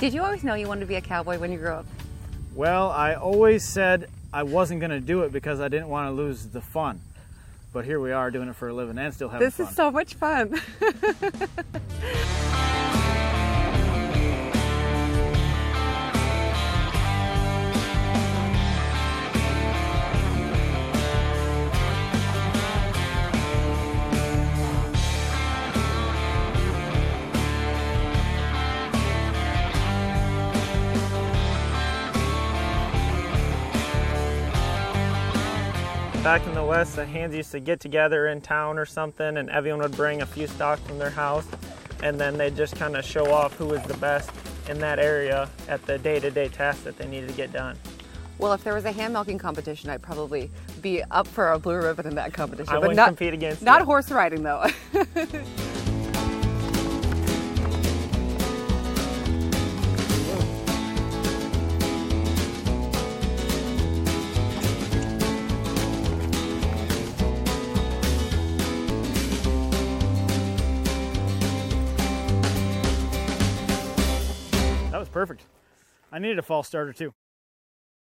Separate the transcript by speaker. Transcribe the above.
Speaker 1: Did you always know you wanted to be a cowboy when you grew up?
Speaker 2: Well, I always said I wasn't going to do it because I didn't want to lose the fun. But here we are doing it for a living and still having fun.
Speaker 1: This is so much fun.
Speaker 3: Back in the West, the hands used to get together in town or something, and everyone would bring a few stock from their house, and then they'd just kind of show off who was the best in that area at the day-to-day tasks that they needed to get done.
Speaker 1: Well, if there was a hand milking competition, I'd probably be up for a blue ribbon in that competition.
Speaker 3: I
Speaker 1: but
Speaker 3: wouldn't compete against
Speaker 1: Not
Speaker 3: you.
Speaker 1: horse riding, though.
Speaker 2: That was perfect. I needed a false starter too.